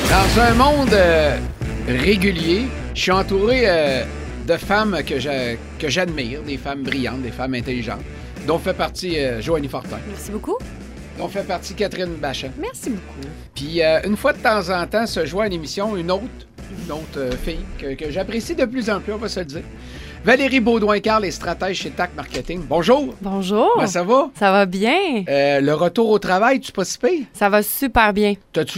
Dans un monde régulier, je suis entouré de femmes que j'admire, des femmes brillantes, des femmes intelligentes, dont fait partie Joanie Fortin. Merci beaucoup. Dont fait partie Catherine Bachin. Merci beaucoup. Puis une fois de temps en temps, se joint à l'émission une autre fille que j'apprécie de plus en plus, on va se le dire. Valérie Baudouin-Carl est stratège chez TAC Marketing. Bonjour. Bonjour. Comment ça va? Ça va bien. Le retour au travail, tu pas si pire? Ça va super bien.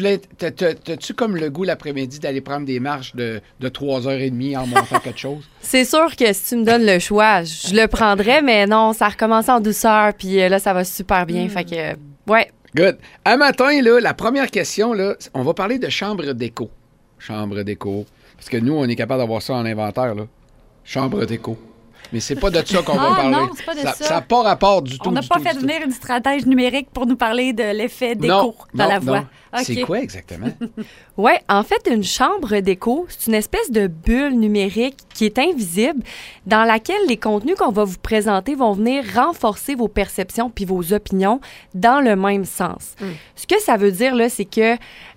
T'as-tu comme le goût l'après-midi d'aller prendre des marches de 3h30 en montant quelque chose? C'est sûr que si tu me donnes le choix, je le prendrais, mais non, ça a recommencé en douceur, puis là, ça va super bien. Fait que, ouais. Good. À matin, là, la première question, là, on va parler de chambre d'écho. Chambre d'écho. Parce que nous, on est capable d'avoir ça en inventaire, là. Chambre d'écho. Mais c'est pas de ça qu'on va parler. Non, c'est pas de ça. Ça n'a pas rapport du tout. On n'a pas fait venir une stratège numérique pour nous parler de l'effet d'écho dans la voix. Okay. C'est quoi exactement? Oui, en fait, une chambre d'écho, c'est une espèce de bulle numérique qui est invisible dans laquelle les contenus qu'on va vous présenter vont venir renforcer vos perceptions puis vos opinions dans le même sens. Ce que ça veut dire, là, c'est que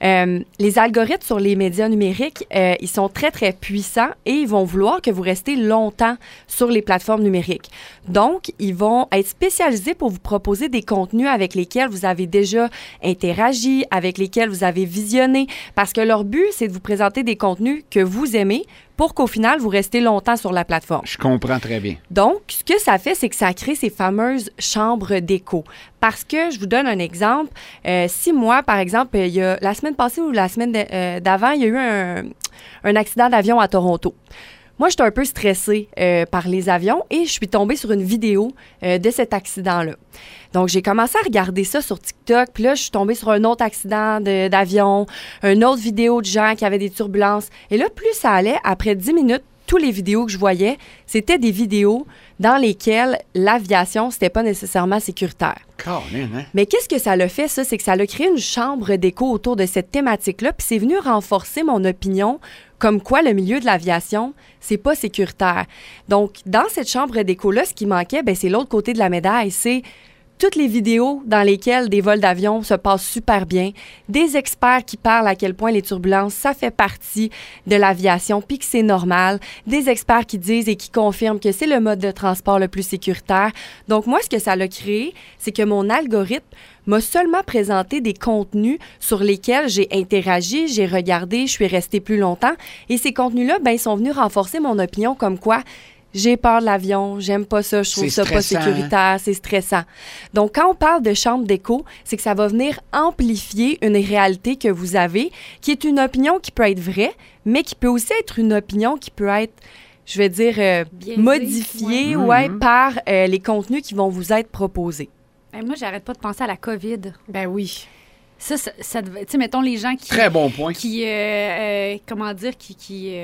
les algorithmes sur les médias numériques, ils sont très, très puissants et ils vont vouloir que vous restez longtemps sur les plateformes numériques. Donc, ils vont être spécialisés pour vous proposer des contenus avec lesquels vous avez déjà interagi, avec lesquels vous avez visionné, parce que leur but, c'est de vous présenter des contenus que vous aimez pour qu'au final, vous restez longtemps sur la plateforme. Je comprends très bien. Donc, ce que ça fait, c'est que ça crée ces fameuses chambres d'écho. Parce que, je vous donne un exemple, si moi, par exemple, il y a la semaine passée ou la semaine d'avant, il y a eu un accident d'avion à Toronto. Moi, j'étais un peu stressée par les avions et je suis tombée sur une vidéo de cet accident-là. Donc, j'ai commencé à regarder ça sur TikTok, puis là, je suis tombée sur un autre accident d'avion, une autre vidéo de gens qui avaient des turbulences. Et là, plus ça allait, après 10 minutes, toutes les vidéos que je voyais, c'était des vidéos dans lesquelles l'aviation, c'était pas nécessairement sécuritaire. Carrément, hein? Mais qu'est-ce que ça l'a fait, ça? C'est que ça a créé une chambre d'écho autour de cette thématique-là, puis c'est venu renforcer mon opinion comme quoi le milieu de l'aviation, c'est pas sécuritaire. Donc, dans cette chambre d'écho-là, ce qui manquait, bien, c'est l'autre côté de la médaille, c'est toutes les vidéos dans lesquelles des vols d'avion se passent super bien, des experts qui parlent à quel point les turbulences, ça fait partie de l'aviation puis que c'est normal, des experts qui disent et qui confirment que c'est le mode de transport le plus sécuritaire. Donc moi, ce que ça a créé, c'est que mon algorithme m'a seulement présenté des contenus sur lesquels j'ai interagi, j'ai regardé, je suis restée plus longtemps et ces contenus-là, ben, ils sont venus renforcer mon opinion comme quoi j'ai peur de l'avion, j'aime pas ça, je trouve ça pas sécuritaire, c'est stressant. Donc, quand on parle de chambre d'écho, c'est que ça va venir amplifier une réalité que vous avez, qui est une opinion qui peut être vraie, mais qui peut aussi être une opinion qui peut être, je vais dire, modifiée par les contenus qui vont vous être proposés. Ben, moi, j'arrête pas de penser à la COVID. Ben oui. Ça tu sais, mettons les gens qui... Très bon point. Qui, comment dire, qui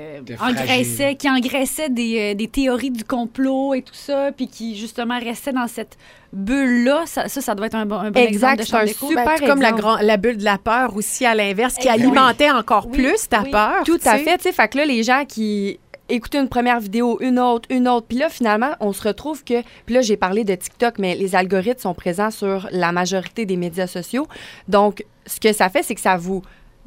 engraissaient des théories du complot et tout ça, puis qui, justement, restaient dans cette bulle-là. Ça doit être un bon exemple de chambre d'écho. Super comme la bulle de la peur aussi, à l'inverse, qui alimentait encore plus ta peur. Tout à fait. Tu sais, fait que là, les gens qui... écouter une première vidéo, une autre. Puis là, finalement, on se retrouve que... Puis là, j'ai parlé de TikTok, mais les algorithmes sont présents sur la majorité des médias sociaux. Donc, ce que ça fait, c'est que ça vous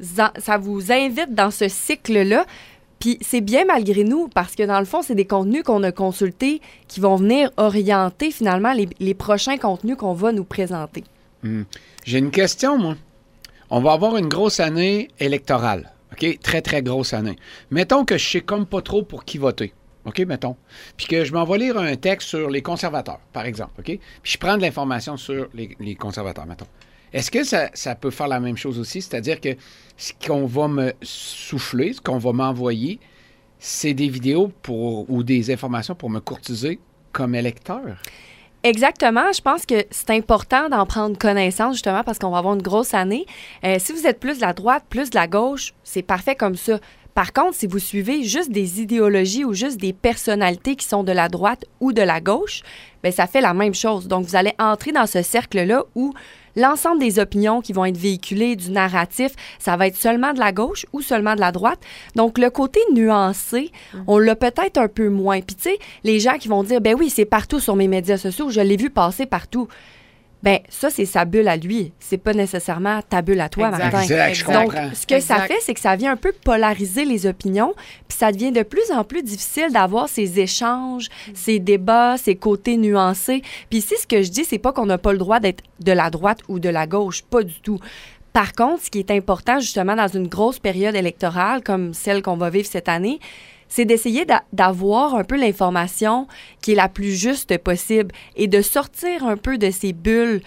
invite dans ce cycle-là. Puis c'est bien malgré nous, parce que dans le fond, c'est des contenus qu'on a consultés qui vont venir orienter, finalement, les prochains contenus qu'on va nous présenter. J'ai une question, moi. On va avoir une grosse année électorale. OK? Très, très grosse année. Mettons que je sais comme pas trop pour qui voter. OK? Mettons. Puis que je m'en vais lire un texte sur les conservateurs, par exemple. OK? Puis je prends de l'information sur les conservateurs, mettons. Est-ce que ça peut faire la même chose aussi? C'est-à-dire que ce qu'on va me souffler, ce qu'on va m'envoyer, c'est des vidéos ou des informations pour me courtiser comme électeur? Exactement. Je pense que c'est important d'en prendre connaissance, justement, parce qu'on va avoir une grosse année. Si vous êtes plus de la droite, plus de la gauche, c'est parfait comme ça. Par contre, si vous suivez juste des idéologies ou juste des personnalités qui sont de la droite ou de la gauche, bien, ça fait la même chose. Donc, vous allez entrer dans ce cercle-là où l'ensemble des opinions qui vont être véhiculées, du narratif, ça va être seulement de la gauche ou seulement de la droite. Donc, le côté nuancé, on l'a peut-être un peu moins. Puis, tu sais, les gens qui vont dire, ben oui, c'est partout sur mes médias sociaux, je l'ai vu passer partout. ben ça, c'est sa bulle à lui. C'est pas nécessairement ta bulle à toi, Martin. Exact, je Donc, comprends. ce que ça fait, c'est que ça vient un peu polariser les opinions, puis ça devient de plus en plus difficile d'avoir ces échanges, ces débats, ces côtés nuancés. Puis ici, ce que je dis, c'est pas qu'on n'a pas le droit d'être de la droite ou de la gauche, pas du tout. Par contre, ce qui est important, justement, dans une grosse période électorale comme celle qu'on va vivre cette année, c'est d'essayer d'avoir un peu l'information qui est la plus juste possible et de sortir un peu de ces bulles,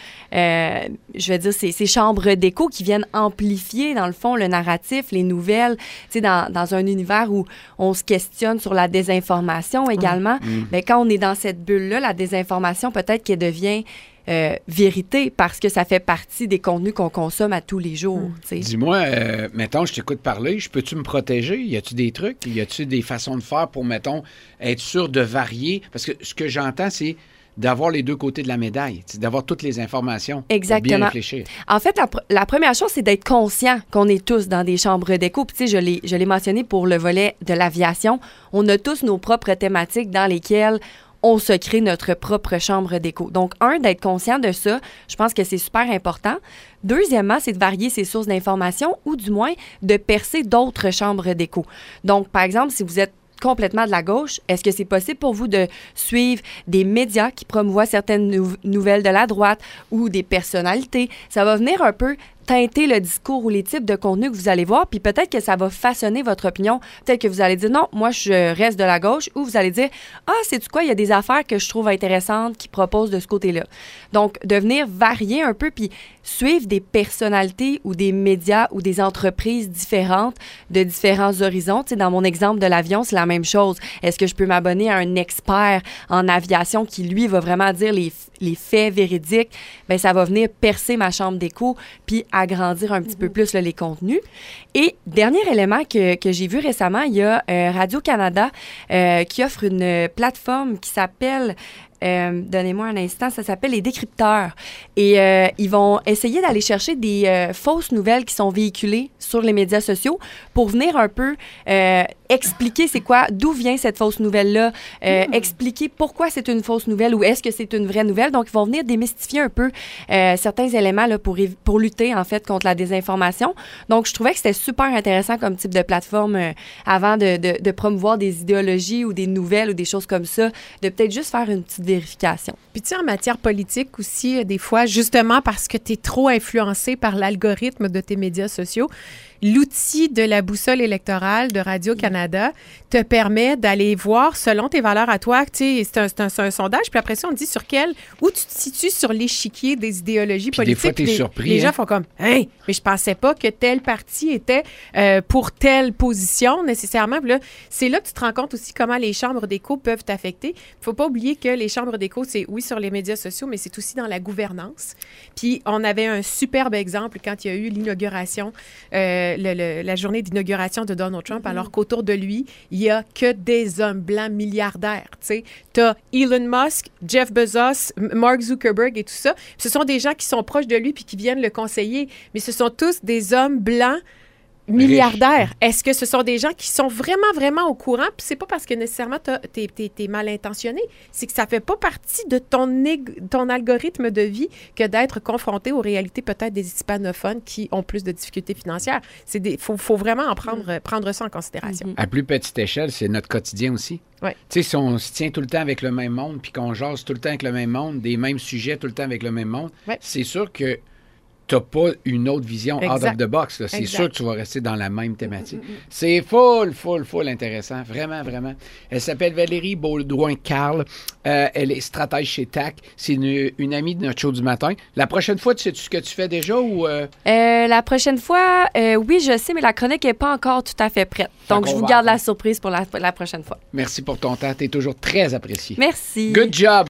je vais dire, ces chambres d'écho qui viennent amplifier, dans le fond, le narratif, les nouvelles, tu sais, dans un univers où on se questionne sur la désinformation également. Mais quand on est dans cette bulle-là, la désinformation, peut-être qu'elle devient vérité parce que ça fait partie des contenus qu'on consomme à tous les jours. Dis-moi, mettons, je t'écoute parler, peux-tu me protéger? Y a-tu des trucs? Y a-tu des façons de faire pour, mettons, être sûr de varier? Parce que ce que j'entends, c'est d'avoir les deux côtés de la médaille, d'avoir toutes les informations. Exactement. Pour bien réfléchir. En fait, la première chose, c'est d'être conscient qu'on est tous dans des chambres d'écho. Puis, tu sais, je l'ai mentionné pour le volet de l'aviation. On a tous nos propres thématiques dans lesquelles on se crée notre propre chambre d'écho. Donc, d'être conscient de ça, je pense que c'est super important. Deuxièmement, c'est de varier ses sources d'information ou du moins de percer d'autres chambres d'écho. Donc, par exemple, si vous êtes complètement de la gauche, est-ce que c'est possible pour vous de suivre des médias qui promouvoient certaines nouvelles de la droite ou des personnalités? Ça va venir un peu teinter le discours ou les types de contenus que vous allez voir, puis peut-être que ça va façonner votre opinion. Peut-être que vous allez dire, non, moi, je reste de la gauche, ou vous allez dire, ah, sais-tu quoi, il y a des affaires que je trouve intéressantes qui proposent de ce côté-là. Donc, de venir varier un peu, puis suivre des personnalités ou des médias ou des entreprises différentes de différents horizons. Tu sais, dans mon exemple de l'avion, c'est la même chose. Est-ce que je peux m'abonner à un expert en aviation qui, lui, va vraiment dire les faits véridiques? Bien, ça va venir percer ma chambre d'écho, puis agrandir un petit peu plus là, les contenus. Et dernier élément que j'ai vu récemment, il y a Radio-Canada qui offre une plateforme qui s'appelle donnez-moi un instant, ça s'appelle les décrypteurs. Et ils vont essayer d'aller chercher des fausses nouvelles qui sont véhiculées sur les médias sociaux pour venir un peu expliquer c'est quoi, d'où vient cette fausse nouvelle-là, expliquer pourquoi c'est une fausse nouvelle ou est-ce que c'est une vraie nouvelle. Donc, ils vont venir démystifier un peu certains éléments là, pour lutter, en fait, contre la désinformation. Donc, je trouvais que c'était super intéressant comme type de plateforme avant de promouvoir des idéologies ou des nouvelles ou des choses comme ça, de peut-être juste faire une petite vérification. Puis tu sais, en matière politique aussi, des fois, justement parce que tu es trop influencé par l'algorithme de tes médias sociaux, l'outil de la boussole électorale de Radio-Canada te permet d'aller voir, selon tes valeurs à toi, tu sais, c'est un sondage, puis après ça, on te dit où tu te situes sur l'échiquier des idéologies puis politiques. Des fois, t'es surpris. Les gens font comme, « Hey, mais je pensais pas que tel parti était pour telle position, nécessairement. » Puis là, c'est là que tu te rends compte aussi comment les chambres d'écho peuvent t'affecter. Il faut pas oublier que les chambres d'écho, c'est oui sur les médias sociaux, mais c'est aussi dans la gouvernance. Puis on avait un superbe exemple quand il y a eu l'inauguration la journée d'inauguration de Donald Trump, alors qu'autour de lui, il n'y a que des hommes blancs milliardaires. Tu as Elon Musk, Jeff Bezos, Mark Zuckerberg et tout ça. Ce sont des gens qui sont proches de lui puis qui viennent le conseiller, mais ce sont tous des hommes blancs milliardaires. Est-ce que ce sont des gens qui sont vraiment, vraiment au courant? Puis c'est pas parce que nécessairement t'es mal intentionné, c'est que ça fait pas partie de ton algorithme de vie que d'être confronté aux réalités peut-être des hispanophones qui ont plus de difficultés financières. Faut vraiment prendre ça en considération. À plus petite échelle, c'est notre quotidien aussi. Ouais. Tu sais, si on se tient tout le temps avec le même monde, puis qu'on jase tout le temps avec le même monde, des mêmes sujets tout le temps avec le même monde, c'est sûr que tu n'as pas une autre vision out of the box. Là. C'est sûr que tu vas rester dans la même thématique. C'est full intéressant. Vraiment, vraiment. Elle s'appelle Valérie Baudouin-Carl. Elle est stratège chez TAC. C'est une amie de notre show du matin. La prochaine fois, tu sais-tu ce que tu fais déjà ou... La prochaine fois, oui, je sais, mais la chronique n'est pas encore tout à fait prête. Donc, je vous garde la surprise pour la prochaine fois. Merci pour ton temps. Tu es toujours très apprécié. Merci. Good job.